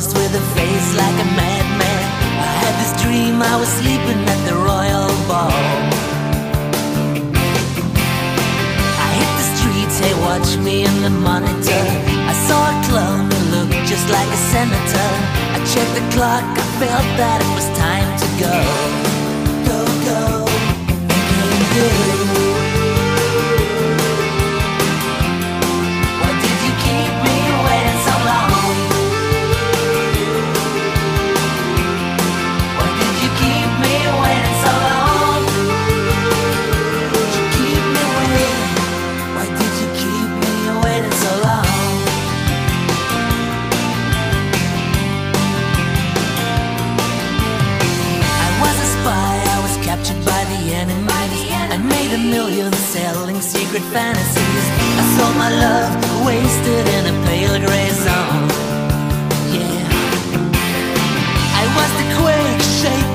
ghost with a face like a madman. I had this dream I was sleeping at the royal ball. I hit the streets, hey, watch me in the monitor. I saw a clown who looked just like a senator. I checked the clock, I felt that it was time to go. Go, go, go, go. I made a million selling secret fantasies. I saw my love wasted in a pale gray zone. Yeah, I was the quake shaking